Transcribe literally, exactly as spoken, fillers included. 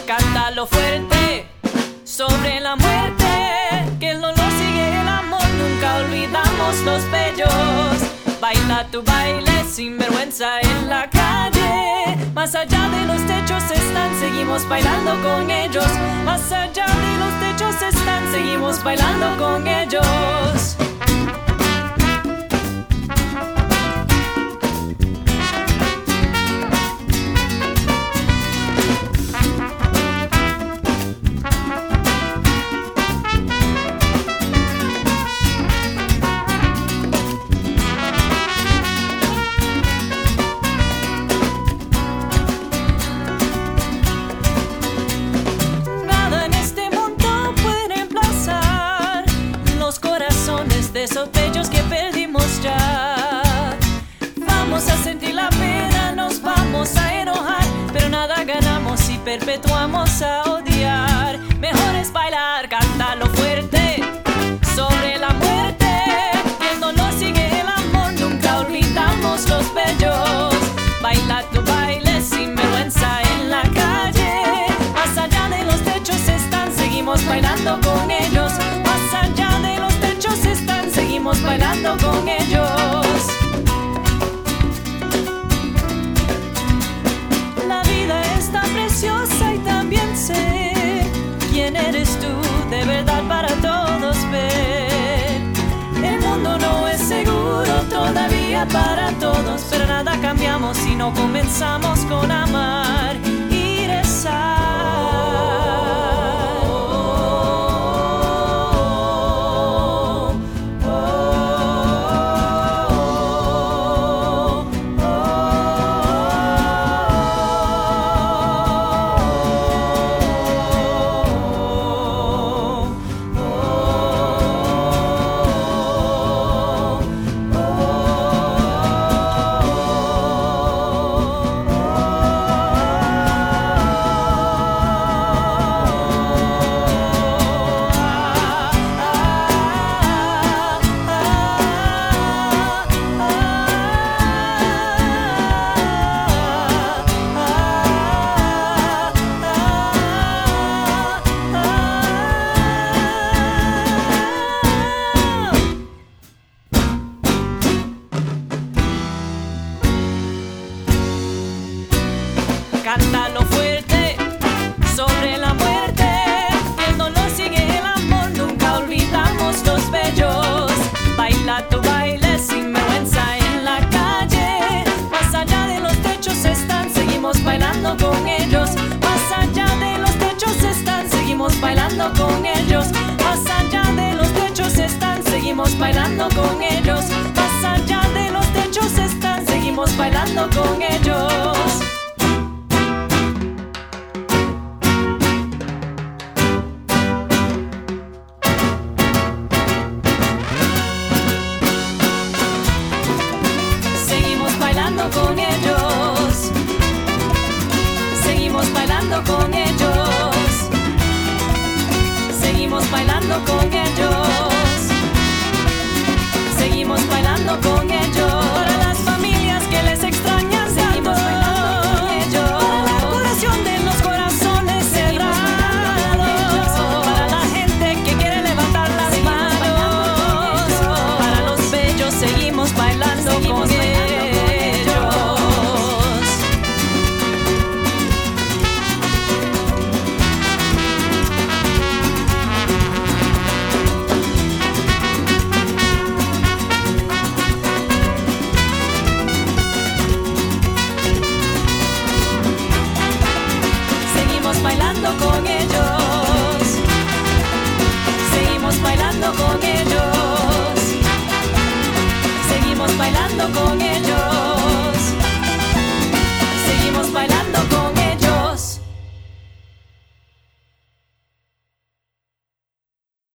Cántalo fuerte sobre la muerte, que el dolor sigue el amor, nunca olvidamos los bellos. Baila tu baile sin vergüenza en la calle, más allá de los techos están, seguimos bailando con ellos. Más allá de los techos están, seguimos bailando con ellos. De esos bellos que perdimos ya. Vamos a sentir la pena, nos vamos a enojar, pero nada ganamos si perpetuamos a odiar. Mejor es bailar, cántalo fuerte sobre la muerte, que el dolor sigue el amor, nunca olvidamos los bellos. Baila tu baile sin vergüenza en la calle, más allá de los techos están, seguimos bailando con ellos. Más allá de los techos están, seguimos bailando con ellos. La vida está preciosa y también sé quién eres tú, de verdad para todos ver. El mundo no es seguro todavía para todos, pero nada cambiamos si no comenzamos con amar y rezar. Cántalo fuerte sobre la muerte, que el dolor sigue el amor, nunca olvidamos los bellos. Baila tu baile sin vergüenza en la calle, más allá de los techos están, seguimos bailando con ellos. Más allá de los techos están, seguimos bailando con ellos. Más allá de los techos están, seguimos bailando con ellos. Más allá de los techos están, seguimos bailando con ellos. Con ellos, seguimos bailando con ellos, seguimos bailando con ellos, seguimos bailando con ellos. Para las familias que les extrañan, seguimos bailando con ellos. Para la curación de los corazones cerrados, para la gente que quiere levantar las manos, para los bellos seguimos bailando con ellos. Bailando con ellos, seguimos bailando con ellos, seguimos bailando con ellos.